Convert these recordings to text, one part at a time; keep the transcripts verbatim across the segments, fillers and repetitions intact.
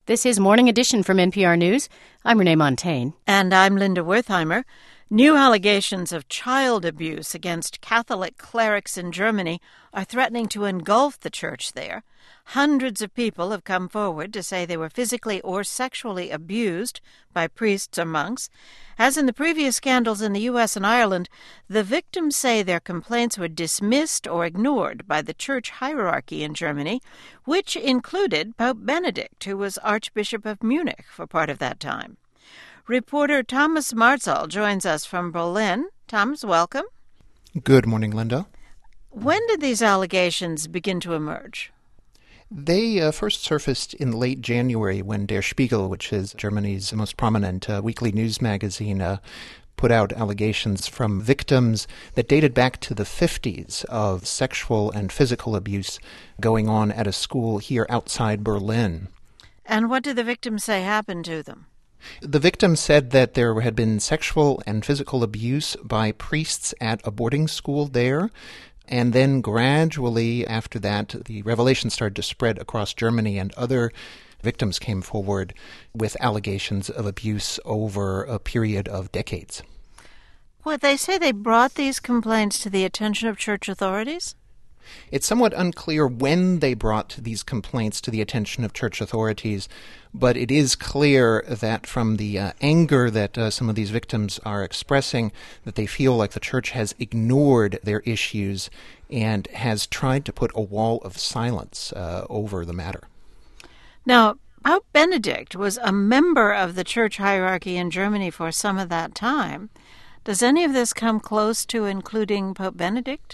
This is Morning Edition from N P R News. I'm Renee Montaigne. And I'm Linda Wertheimer. New allegations of child abuse against Catholic clerics in Germany are threatening to engulf the church there. Hundreds of people have come forward to say they were physically or sexually abused by priests or monks. As in the previous scandals in the U S and Ireland, the victims say their complaints were dismissed or ignored by the church hierarchy in Germany, which included Pope Benedict, who was Archbishop of Munich for part of that time. Reporter Thomas Martzal joins us from Berlin. Thomas, welcome. Good morning, Linda. When did these allegations begin to emerge? They uh, first surfaced in late January when Der Spiegel, which is Germany's most prominent uh, weekly news magazine, uh, put out allegations from victims that dated back to the fifties of sexual and physical abuse going on at a school here outside Berlin. And what did the victims say happened to them? The victims said that there had been sexual and physical abuse by priests at a boarding school there. And then gradually after that, the revelation started to spread across Germany, and other victims came forward with allegations of abuse over a period of decades. Well, they say they brought these complaints to the attention of church authorities? It's somewhat unclear when they brought these complaints to the attention of church authorities, but it is clear that from the uh, anger that uh, some of these victims are expressing, that they feel like the church has ignored their issues and has tried to put a wall of silence uh, over the matter. Now, Pope Benedict was a member of the church hierarchy in Germany for some of that time. Does any of this come close to including Pope Benedict?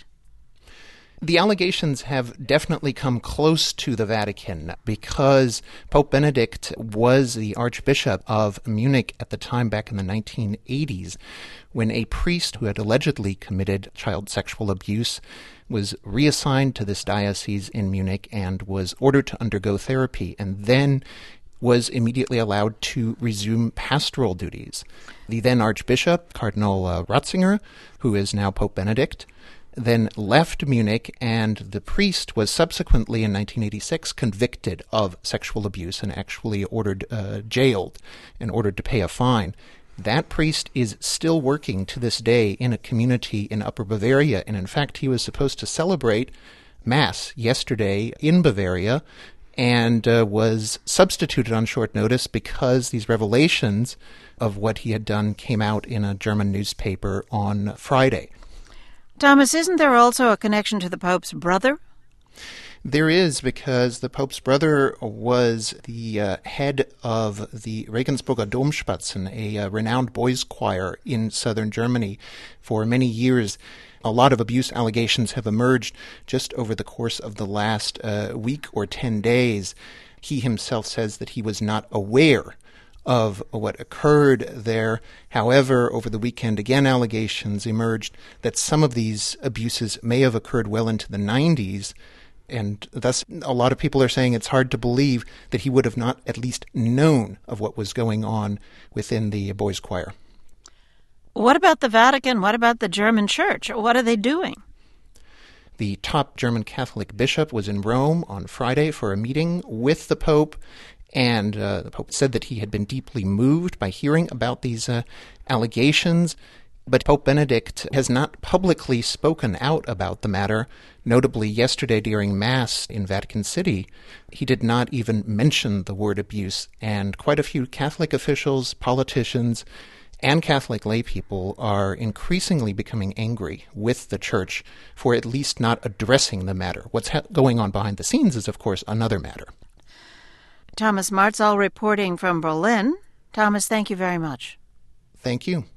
The allegations have definitely come close to the Vatican because Pope Benedict was the Archbishop of Munich at the time back in the nineteen eighties when a priest who had allegedly committed child sexual abuse was reassigned to this diocese in Munich and was ordered to undergo therapy and then was immediately allowed to resume pastoral duties. The then Archbishop, Cardinal uh, Ratzinger, who is now Pope Benedict, then left Munich, and the priest was subsequently in nineteen eighty-six convicted of sexual abuse and actually ordered uh, jailed and ordered to pay a fine. That priest is still working to this day in a community in Upper Bavaria, and in fact he was supposed to celebrate Mass yesterday in Bavaria and uh, was substituted on short notice because these revelations of what he had done came out in a German newspaper on Friday. Thomas, isn't there also a connection to the Pope's brother? There is, because the Pope's brother was the uh, head of the Regensburger Domspatzen, a uh, renowned boys' choir in southern Germany for many years. A lot of abuse allegations have emerged just over the course of the last uh, week or ten days. He himself says that he was not aware of what occurred there. However, over the weekend, again, allegations emerged that some of these abuses may have occurred well into the nineties, and thus a lot of people are saying it's hard to believe that he would have not at least known of what was going on within the boys' choir. What about the Vatican? What about the German church? What are they doing? The top German Catholic bishop was in Rome on Friday for a meeting with the Pope, and uh, the Pope said that he had been deeply moved by hearing about these uh, allegations. But Pope Benedict has not publicly spoken out about the matter. Notably, yesterday during Mass in Vatican City, he did not even mention the word abuse. And quite a few Catholic officials, politicians, and Catholic laypeople are increasingly becoming angry with the Church for at least not addressing the matter. What's ha- going on behind the scenes is, of course, another matter. Thomas Martzal reporting from Berlin. Thomas, thank you very much. Thank you.